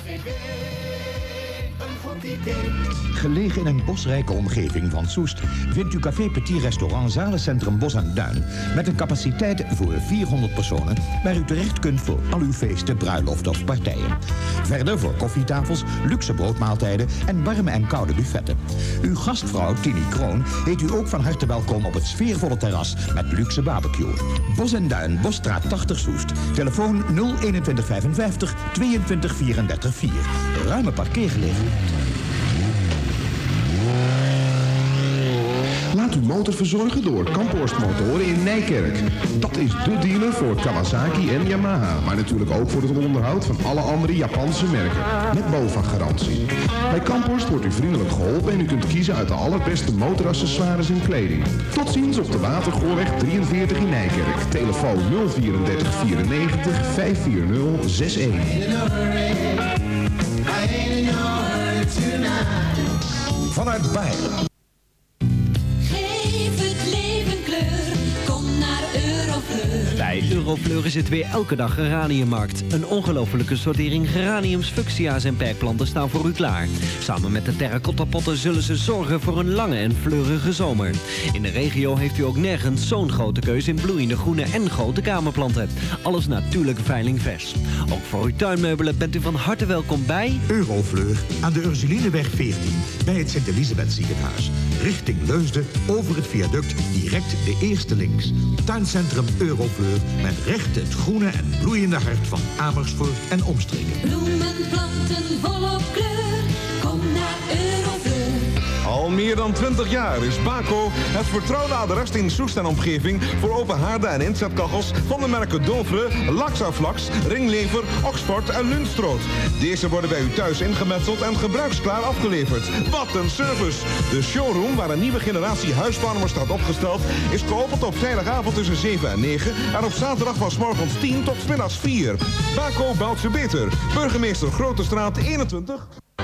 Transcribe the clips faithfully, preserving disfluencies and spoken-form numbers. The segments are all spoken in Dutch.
Gelegen in een bosrijke omgeving van Soest vindt u Café Petit Restaurant Zalencentrum Bos en Duin met een capaciteit voor vierhonderd personen waar u terecht kunt voor al uw feesten, bruiloften of partijen. Verder voor koffietafels, luxe broodmaaltijden en warme en koude buffetten. Uw gastvrouw Tini Kroon heet u ook van harte welkom op het sfeervolle terras met luxe barbecue. Bos en Duin, Bosstraat tachtig Soest. Telefoon nul eenentwintig vijfenvijftig tweeëntwintig vierendertig vier. Ruime parkeergelegenheid. Laat uw motor verzorgen door Kamphorst Motoren in Nijkerk. Dat is de dealer voor Kawasaki en Yamaha, maar natuurlijk ook voor het onderhoud van alle andere Japanse merken. Met BOVAG-garantie. Bij Kamphorst wordt u vriendelijk geholpen en u kunt kiezen uit de allerbeste motoraccessoires en kleding. Tot ziens op de Watergoorweg drieënveertig in Nijkerk. Telefoon nul vierentdertig vierennegentig vijfhonderdveertig zesentwintig. Vanuit Bijlen. Bij Eurofleur is het weer elke dag geraniummarkt. Een ongelofelijke sortering geraniums, fuchsia's en perkplanten staan voor u klaar. Samen met de terracottapotten zullen ze zorgen voor een lange en fleurige zomer. In de regio heeft u ook nergens zo'n grote keuze in bloeiende groene en grote kamerplanten. Alles natuurlijk veilingvers. Ook voor uw tuinmeubelen bent u van harte welkom bij Eurofleur aan de Ursulineweg veertien bij het Sint-Elisabeth ziekenhuis. Richting Leusden, over het viaduct, direct de eerste links. Tuincentrum Eurofleur met recht het groene en bloeiende hart van Amersfoort en omstreken. Bloemen, planten, volop kleur, kom naar Eurofleur. Al meer dan twintig jaar is Baco het vertrouwde adres in Soest en omgeving voor open haarden en inzetkachels van de merken Dovre, Laxaflax, Ringlever, Oxford en Lunstroot. Deze worden bij u thuis ingemetseld en gebruiksklaar afgeleverd. Wat een service! De showroom waar een nieuwe generatie huisvarmers staat opgesteld is geopend op vrijdagavond tussen zeven en negen en op zaterdag van 's morgens tien tot 's middags vier. Baco bouwt ze beter. Burgemeester Grote Straat eenentwintig.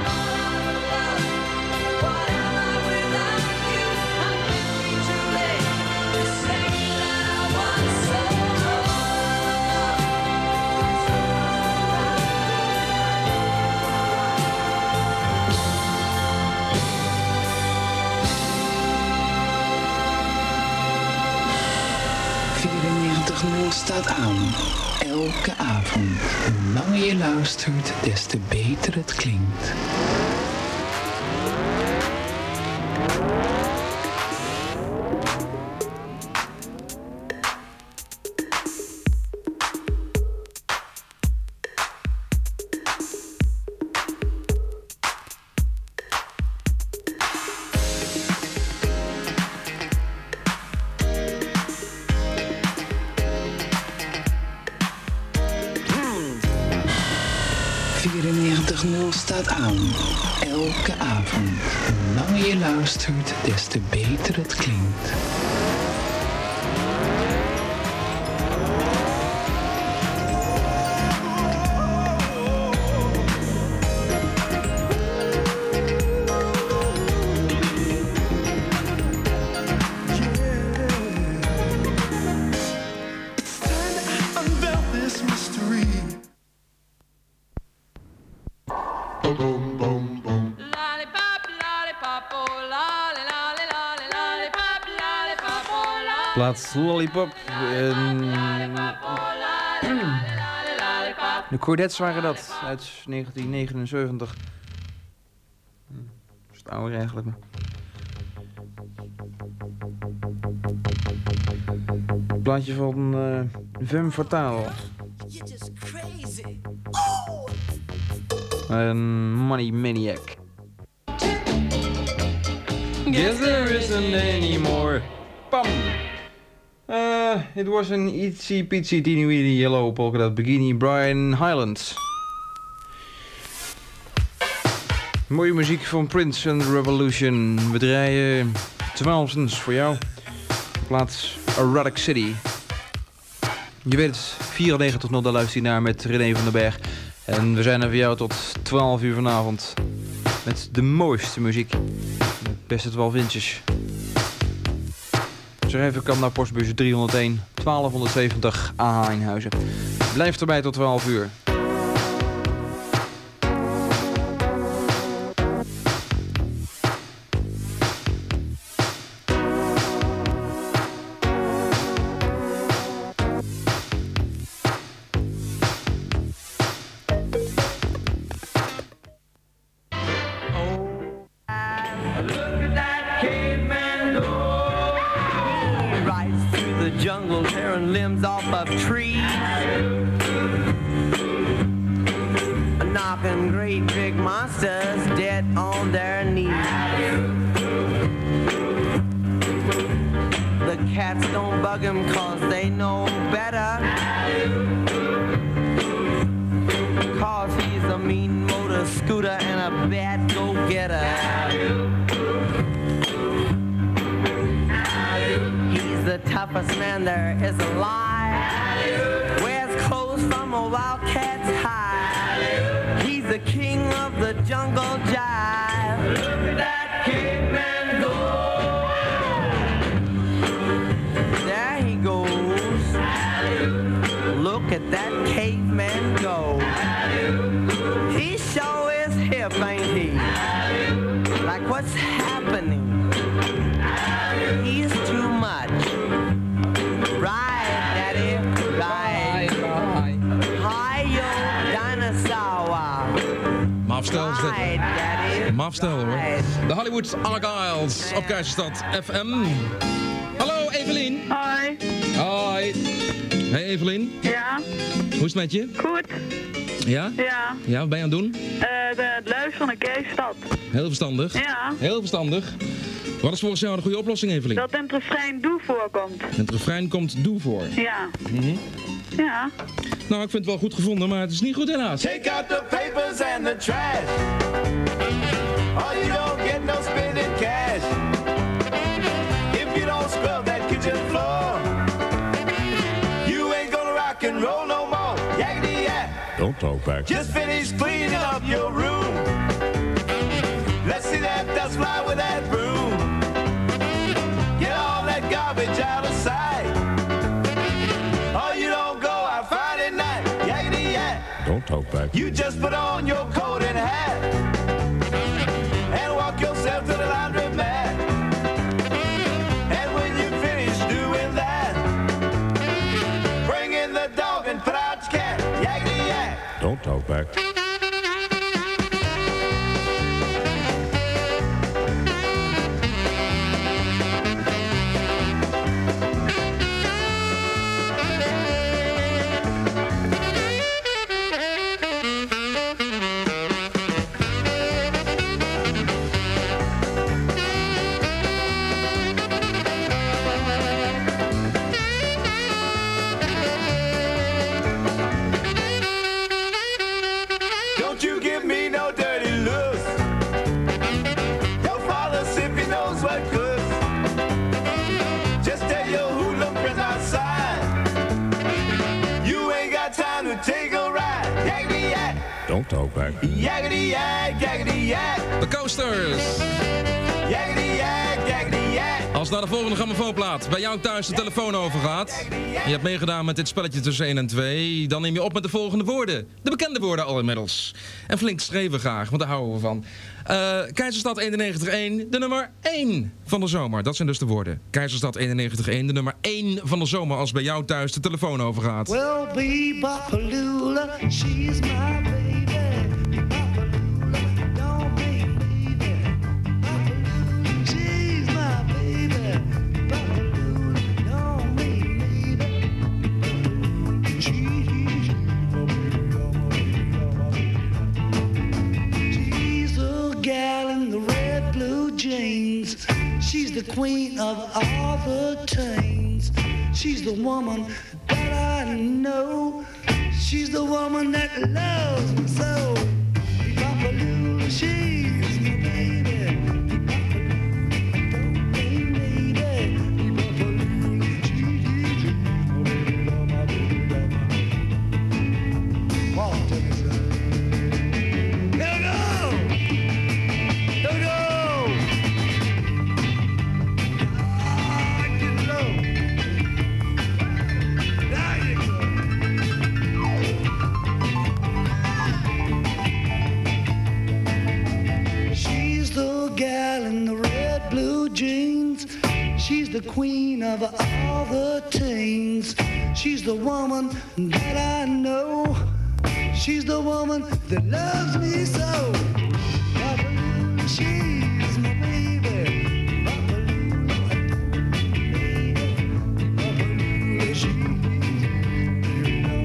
vierennegentig nul staat aan. Elke avond. Hoe langer je luistert, des te beter het klinkt. vierennegentig nul staat aan. Elke avond. Hoe langer je luistert, des te beter het klinkt. Plaats Lollipop. En... De Chordettes waren dat, uit negentien negenenzeventig. Dat is het oude eigenlijk. Plaatje van uh, Femme Fatale. En Money Maniac. Guess there isn't any more. Pam! Uh, it was an itsy pitsy teeny weeny yellow polka dot bikini, Brian Hyland. Mooie muziek van Prince and the Revolution. We draaien twaalf cents voor jou. Plaats Erotic City. Je weet het, vierennegentig nul, daar luister je naar met René van den Berg. En we zijn er voor jou tot twaalf uur vanavond. Met de mooiste muziek. De beste twaalf inches. Schrijf even kan naar postbus driehonderdéén twaalfhonderdzeventig A H in Huizen. Blijf erbij tot twaalf uur. Knocking great big monsters dead on their knees. The cats don't bug him cause they know better. Cause he's a mean motor scooter and a bad go-getter. He's the toughest man there is alive. Wears clothes from a wildcat's hide. He's the king of the jungle jive. Look at that caveman go. There he goes. Look at that caveman go. He sure is hip, ain't he? Like what's happening? He's too much. Right, daddy, right. Hi, yo, dinosaur. Mafstel is Right, daddy. Mafstel hoor. Right. De Hollywood Argyles op Keizerstad F M. Hallo Evelien. Hoi. Hoi. Hey Evelien. Ja. Hoe is het met je? Goed. Ja? Ja. Ja, wat ben je aan het doen? Uh, de, het luisteren naar Keizerstad. Heel verstandig. Ja. Heel verstandig. Wat is volgens jou een goede oplossing, Evelien? Dat in het refrein doe voorkomt. In het refrein komt doe voor. Ja. Mm-hmm. Ja. Nou, ik vind het wel goed gevonden, maar het is niet goed helaas. Take out the papers and the trash. Oh, you don't get no spending cash. If you don't scrub that kitchen floor, you ain't gonna rock and roll no more. Yakety yak. Don't talk back. Just finish cleaning up your room. Let's see that dust fly with that broom. Get all that garbage out of sight. Oh, you don't go out Friday night. Yakety yak. Don't talk back. You just put on your coat and hat and walk yourself to the laundromat. And when you finish doing that, bring in the dog and put out the cat. Yakety yak. Don't talk back. Don't you give me no dirty looks. Your father simply knows what good. Just tell your hoodlum friends outside, you ain't got time to take a ride. Yakety yak. Don't talk back. Yakety yak, yakety yak. De Coasters. Yakety yak, yakety yak. Als naar de volgende grammofoonplaat bij jou thuis de telefoon overgaat, je hebt meegedaan met dit spelletje tussen één en twee, dan neem je op met de volgende woorden. De bekende woorden al inmiddels. En flink schreven graag, want daar houden we van. Uh, Keizerstad eenennegentig één, de nummer één van de zomer. Dat zijn dus de woorden. Keizerstad eenennegentig één, de nummer één van de zomer als bij jou thuis de telefoon overgaat. Well, be Bapalula, she's my baby. Bapalula, don't believe it. Bapalula, she's my baby. Bapalula, don't believe it. She's a gal in the red blue jeans. She's the queen of all the teens. She's the woman that I know. She's the woman that loves me so. Bapalula, she's my baby. Bapalula, don't be needy. Bapalula, she's my baby, love my baby, love my baby. Come on, take it, son. Go, go! Go, go! Ah, get low. There you go. She's the gal in the red blue jeans. She's the queen of all the teens. She's the woman that I know. She's the woman that loves me so. Bapalula, she's my baby. Bapalula, I don't need it. Bapalula, she's my baby.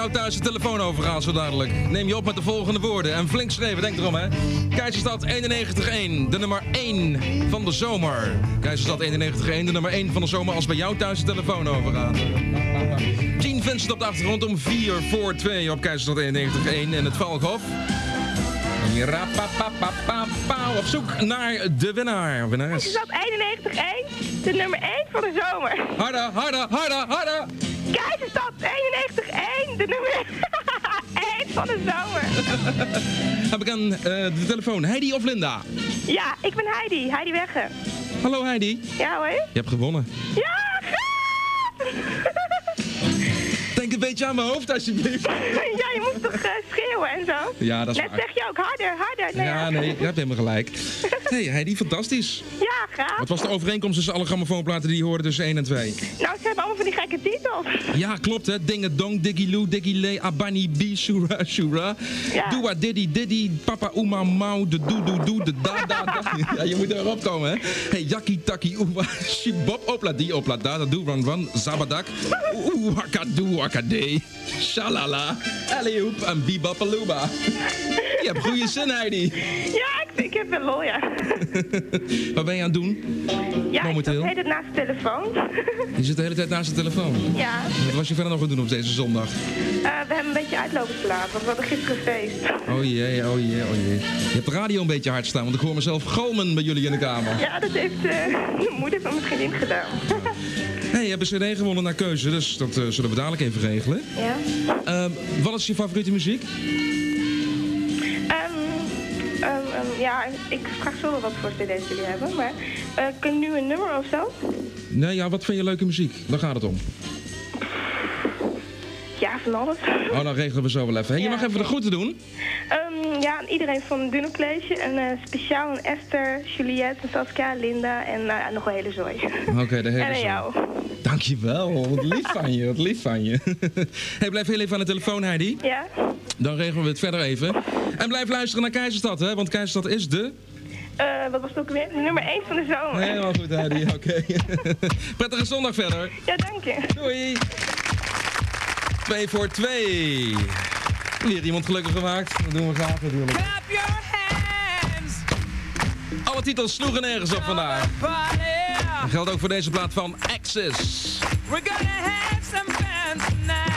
jou thuis de telefoon overgaan zo dadelijk. Neem je op met de volgende woorden. En flink schreven, denk erom hè. Keizerstad eenennegentig één, de nummer één van de zomer. Keizerstad eenennegentig één, de nummer één van de zomer als bij jou thuis de telefoon overgaat. Gene Vincent op de achtergrond om vier voor twee op Keizerstad eenennegentig één in het Valkhof. Rapapapapapau, op zoek naar de winnaar. Winnares. Keizerstad eenennegentig één, de nummer één van de zomer. Harder, harder, harder, harder. Keizerstad eenennegentig één, de nummer één van de zomer. Heb ik aan uh, de telefoon Heidi of Linda? Ja, ik ben Heidi, Heidi Wegge. Hallo Heidi. Ja hoor. Je hebt gewonnen. Ja, gaaf! Denk een beetje aan mijn hoofd alsjeblieft. Ja, je moet toch uh, schreeuwen en zo? Ja, dat is Net waar. zeg je ook harder, harder. Nee, ja, nee, je hebt helemaal gelijk. Hey Heidi, fantastisch. Ja, gaaf. Wat was de overeenkomst tussen alle grammofoonplaten die je hoorde tussen één en twee? Nou, ze hebben allemaal van die gekke titels. Ja, klopt hè. Dingedong, Diggiloo, Diggiley, Abani, Bi, Shura, Shura. Ja. Doa, Diddy, Diddy, Papa, Uma, Mau, de Doe, Doe, Doe, de Da, Da, Da. Ja, je moet erop komen hè. Hey, Yakki, Taki, Oewa, Shibop, Opla, Die, Opla, Da, Da, Doe, Ran, Ran, Zabadak. Oeh, Wakka, Doe, Wakka, Dee. Shalala, Alley-oop en Bibapalooba. Je hebt goede zin, Heidi. Ja, ik, ik heb wel lol, ja. Wat ben je aan het doen? Ja, momenteel? ik zat de hele tijd naast de telefoon. Je zit de hele tijd naast de telefoon. Ja. Wat was je verder nog aan het doen op deze zondag? Uh, we hebben een beetje uitlopen slapen, want we hadden gisteren feest. Oh jee, oh jee, oh jee. Je hebt de radio een beetje hard staan, want ik hoor mezelf galmen bij jullie in de kamer. Ja, dat heeft uh, de moeder van mijn vriendin gedaan. Hé, hey, je hebt een cd gewonnen naar keuze, dus dat uh, zullen we dadelijk even regelen. Ja. Uh, wat is je favoriete muziek? Um, um, um, ja, ik vraag zo wel wat voor cd's jullie hebben, maar uh, kun je nu een nummer of zo? Nee, ja, wat vind je leuke muziek? Daar gaat het om. Ja, van alles. Oh, dan regelen we zo wel even. Hey, je ja, mag even de groeten doen. Um, ja, aan iedereen van Duno College. En uh, speciaal aan Esther, Juliette, Saskia, Linda en uh, nog een hele zooi. Oké, okay, de hele En aan zooi. jou. Dankjewel, wat lief van je, wat lief van je. Hey, blijf heel even aan de telefoon, Heidi. Ja. Dan regelen we het verder even. En blijf luisteren naar Keizerstad, hè, want Keizerstad is de... Uh, wat was het ook weer? De nummer één van de zomer. Helemaal goed, Heidi, oké. Okay. Prettige zondag verder. Ja, dank je. Doei. Twee voor twee. Weer iemand gelukkig gemaakt. Dat doen we graag natuurlijk. Clap your hands. Alle titels sloegen nergens op vandaag. Dat geldt ook voor deze plaat van Axis. We're gonna have some fun tonight.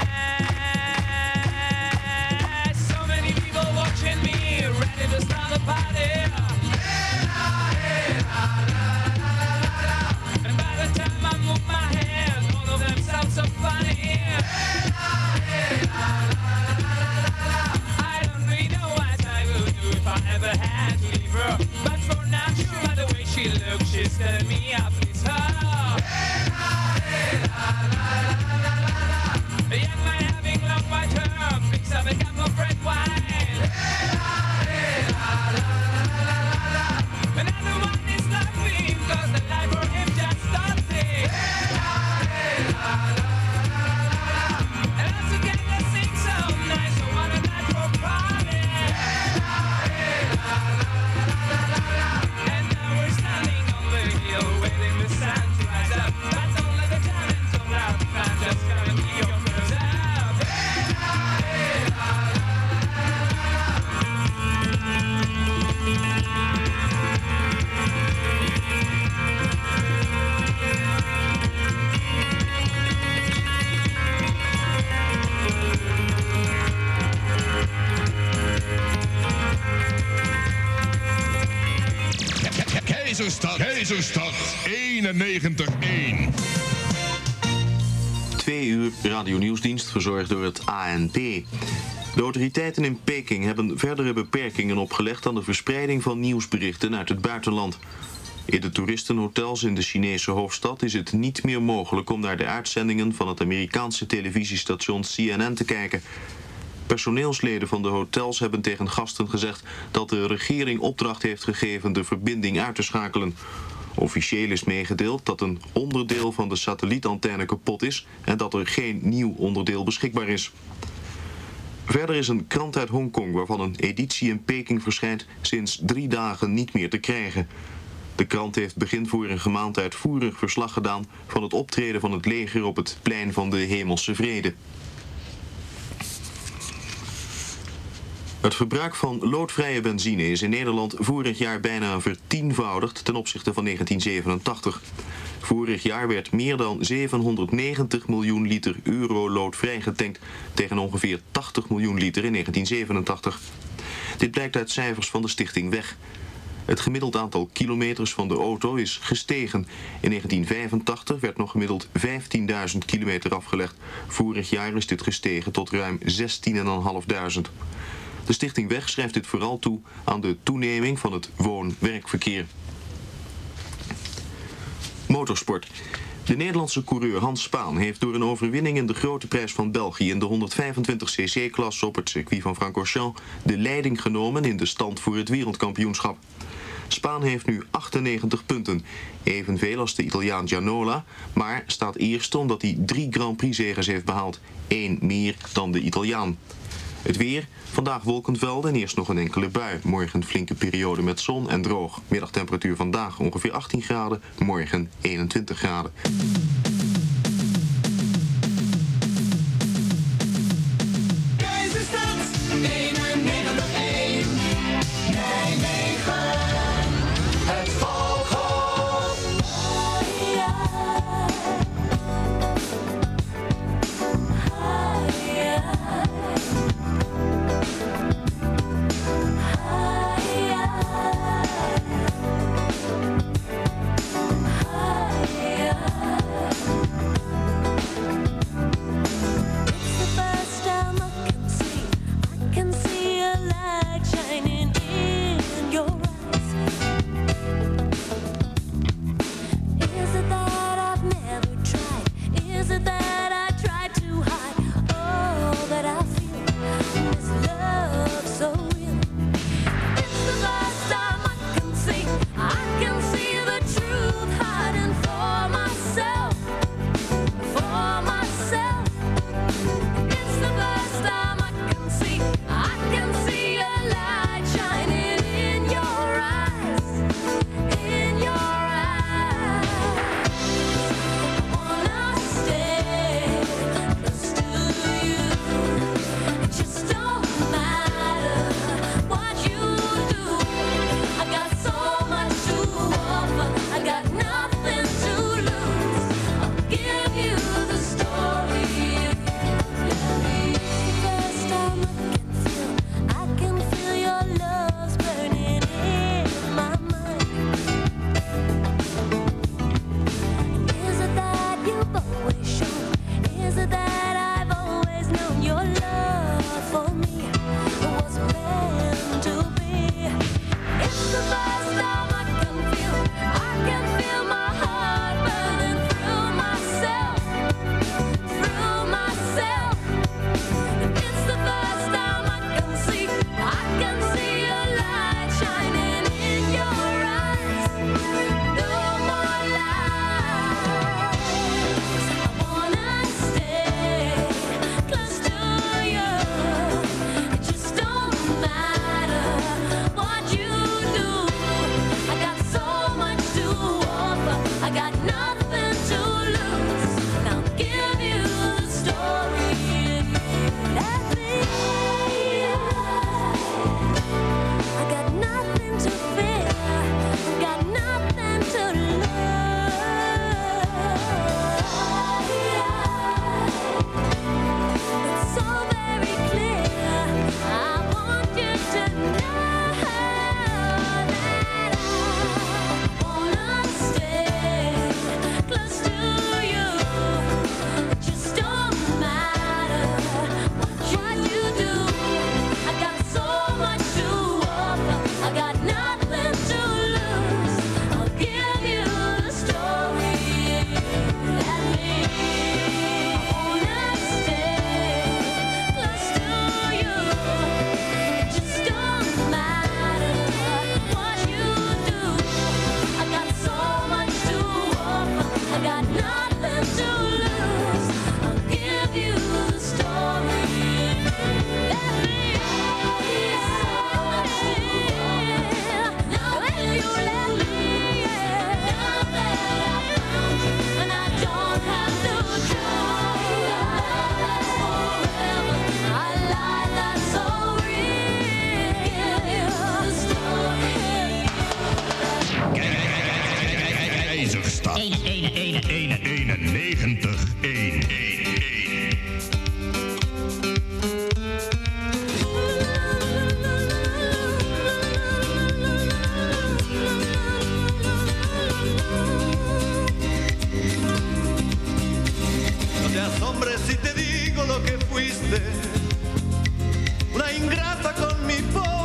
So many people watching me, ready to start a party. And by the time I move my hands, all of them sound so funny. I don't really know what I will do if I ever had to leave her. But for now, sure, by the way she looks, she's telling me I please her. A young man having long white hair, picks up a cup of red wine. Another one is laughing, cause the life for him just started. And us together sing so nice, so what a night for party. And now we're standing on the hill, waiting the sun to rise up. But don't let the talent come out, I'm just gonna be your first up. Keizerstad, Keizerstad, eenennegentig één. Twee uur radionieuwsdienst verzorgd door het A N P. De autoriteiten in Peking hebben verdere beperkingen opgelegd aan de verspreiding van nieuwsberichten uit het buitenland. In de toeristenhotels in de Chinese hoofdstad is het niet meer mogelijk om naar de uitzendingen van het Amerikaanse televisiestation C N N te kijken. Personeelsleden van de hotels hebben tegen gasten gezegd dat de regering opdracht heeft gegeven de verbinding uit te schakelen. Officieel is meegedeeld dat een onderdeel van de satellietantenne kapot is en dat er geen nieuw onderdeel beschikbaar is. Verder is een krant uit Hongkong waarvan een editie in Peking verschijnt sinds drie dagen niet meer te krijgen. De krant heeft begin vorige maand uitvoerig verslag gedaan van het optreden van het leger op het plein van de Hemelse Vrede. Het verbruik van loodvrije benzine is in Nederland vorig jaar bijna vertienvoudigd ten opzichte van negentien zevenentachtig. Vorig jaar werd meer dan zevenhonderdnegentig miljoen liter euro loodvrij getankt tegen ongeveer tachtig miljoen liter in negentien zevenentachtig. Dit blijkt uit cijfers van de Stichting Weg. Het gemiddeld aantal kilometers van de auto is gestegen. In negentien vijfentachtig werd nog gemiddeld vijftienduizend kilometer afgelegd. Vorig jaar is dit gestegen tot ruim zestienduizendvijfhonderd. De Stichting Weg schrijft dit vooral toe aan de toeneming van het woon-werkverkeer. Motorsport. De Nederlandse coureur Hans Spaan heeft door een overwinning in de Grote Prijs van België in de honderdvijfentwintig cc-klasse op het circuit van Francorchamps de leiding genomen in de stand voor het wereldkampioenschap. Spaan heeft nu achtennegentig punten, evenveel als de Italiaan Gianola, maar staat eerste omdat hij drie Grand Prix-zeges heeft behaald, één meer dan de Italiaan. Het weer, vandaag wolkenvelden en eerst nog een enkele bui. Morgen een flinke periode met zon en droog. Middagtemperatuur vandaag ongeveer achttien graden, morgen eenentwintig graden. Keizerstad eenennegentig één, Nijmegen, het Valkhof.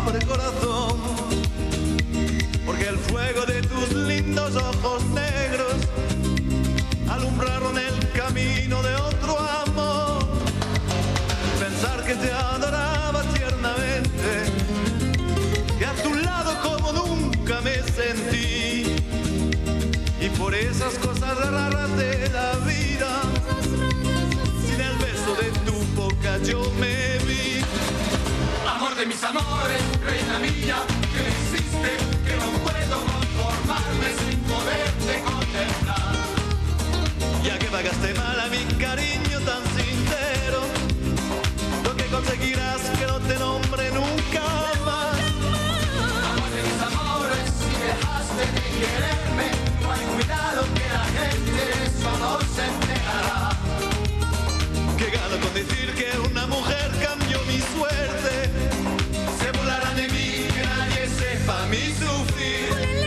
pobre corazón, porque el fuego de tus lindos ojos negros alumbraron el camino de otro amor. Pensar que te adoraba tiernamente, que a tu lado como nunca me sentí, y por esas cosas raras de la vida, sin el beso de tu boca yo me vi. Amor de mis amores, reina mía, que me hiciste, que no puedo conformarme sin poderte contemplar. Ya que pagaste mal a mi cariño tan sincero, lo que conseguirás que no te nombre nunca más. Amor de mis amores, si dejaste de quererme, no hay cuidado que la gente de eso no se enterará. Que gano con decir que una mujer cambió mi suerte. Se burlarán de mí, que nadie sepa mi sufrir.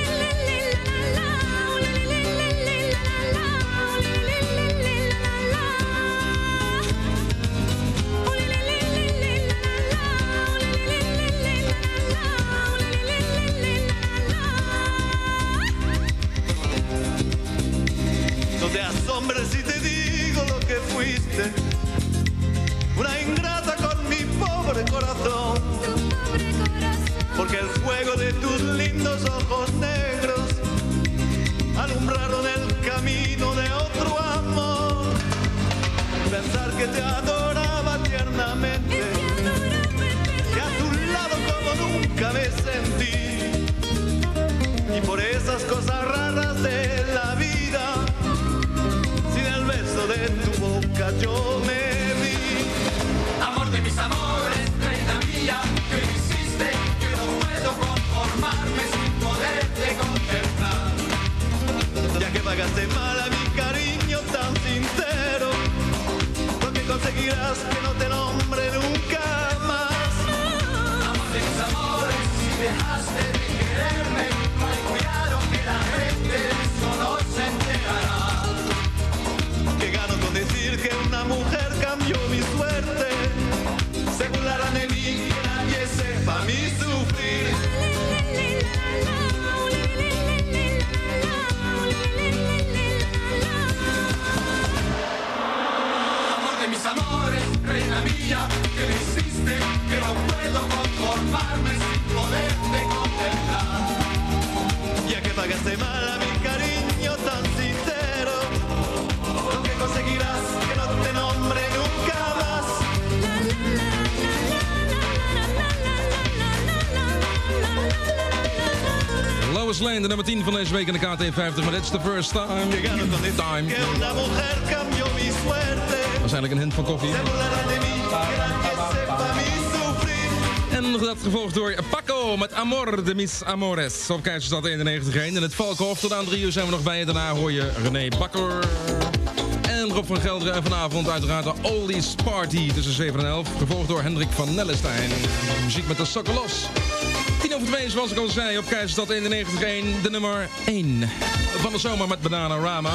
No te asombres si te digo lo que fuiste, una ingrata con mi pobre corazón, porque el fuego de tus lindos ojos negros alumbraron el camino de otro amor. Pensar que te adoraba tiernamente, que a tu lado como nunca me sentí, y por esas cosas raras de la vida, sin el beso de tu boca yo me vi. Amor de mis amores, reina mía, que me hiciste, que no puedo conformarme sin poderte contemplar. Ya que pagaste mal a mi cariño tan sincero, lo que conseguirás que no te nombre nunca más. Amor de mis amores, si dejaste de quererme, no hay cuidado que la gente de eso no se enterará. Que gano con decir que una mujer cambió mi suerte. Se burlarán de mí, que nadie sepa mi sufrir. Amor de mis amores, reina mía, que me hiciste, que no puedo conformarme sin poderte contemplar. Ya que pagaste mal a mi cariño tan sincero, lo que conseguirás que no te nombre nunca más. Lois Lane, de nummer tien van deze week in de K T vijftig, maar dit is the first time. Time. Que una mujer cambió mi suerte. Waarschijnlijk een hint van koffie. Se burlarán de mí, que nadie sepa mi sufrir. En dat gevolgd door Paco met Amor de mis Amores op Keizerstad eenennegentig één. En het Valkhof, tot aan drie uur zijn we nog bij je. Daarna hoor je René Bakker en Rob van Gelderen. En vanavond uiteraard de Oldies Party tussen zeven en elf. Gevolgd door Hendrik van Nellestein. Muziek met de sokken los. tien over twee, zoals ik al zei, op Keizerstad eenennegentig één. De nummer één van de zomer met Bananarama.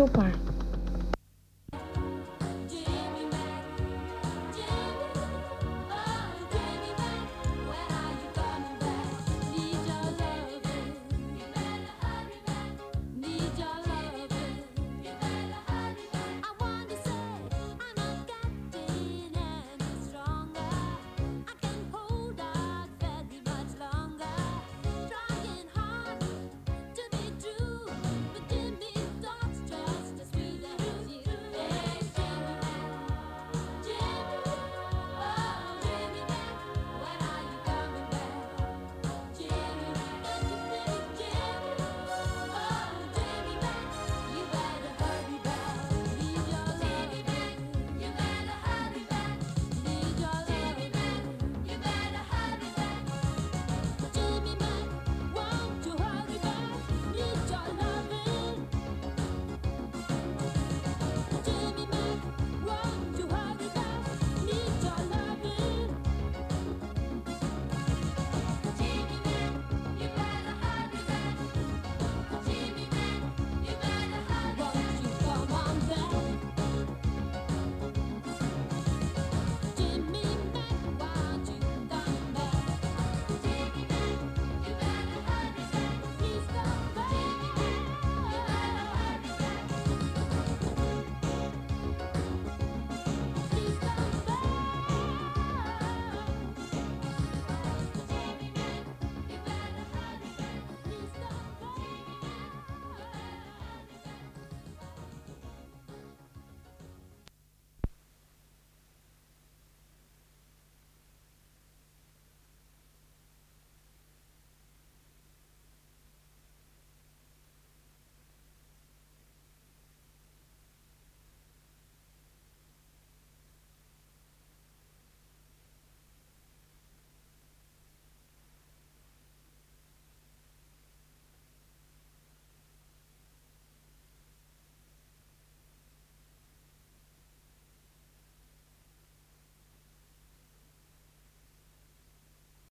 stop maar.